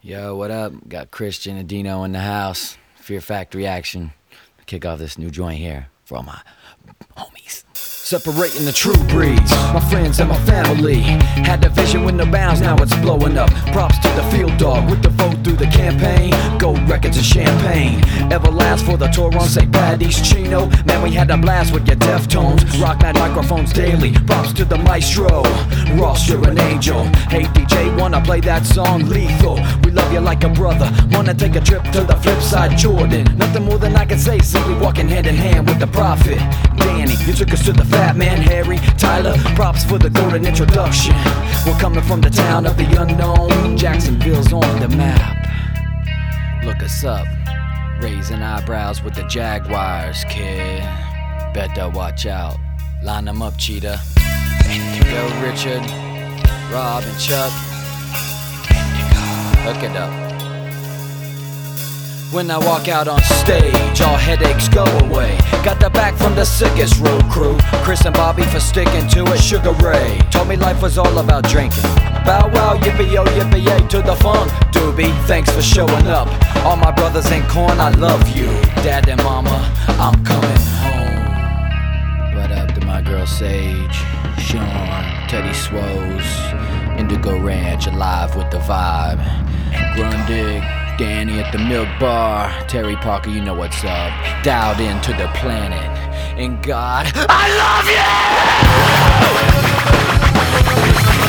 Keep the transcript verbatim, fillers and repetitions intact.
Yo, what up? Got Christian and Dino in the house. Fear Factory action. Kick off this new joint here for all my homies. Separating the true breeds, my friends and my family. Had the vision with no bounds, now it's blowing up. Props to the field dog with the vote through the campaign. Gold records and champagne. Everlast for the tour on Saint Paddy's Chino. Man, we had a blast with your Deftones. Rock mad microphones daily. Props to the maestro. Ross, you're an angel. Hey D J, wanna play that song? Lethal. We love you like a brother. Wanna take a trip to the flip side, Jordan. Nothing more than I can say, simply walking hand in hand with the prophet. Danny, you took us to the Fat Man, Harry, Tyler, props for the golden introduction. We're coming from the town of the unknown. Jacksonville's on the map. Look us up, raising eyebrows with the Jaguars, kid. Better watch out, line them up, Cheetah. Yo, Richard, Rob, and Chuck, hook it up. When I walk out on stage, all headaches go away. Got the back from the sickest road crew. Chris and Bobby for sticking to it. Sugar Ray told me life was all about drinking. Bow wow, yippee yo, yippee yay to the funk. Doobie, thanks for showing up. All my brothers in corn, I love you. Dad and mama, I'm coming home. What up to my girl Sage, Sean, Teddy Swoes, Indigo Ranch, alive with the vibe. Grundig, Danny at the Milk Bar, Terry Parker, you know what's up. Dialed into the planet. And God, I love you!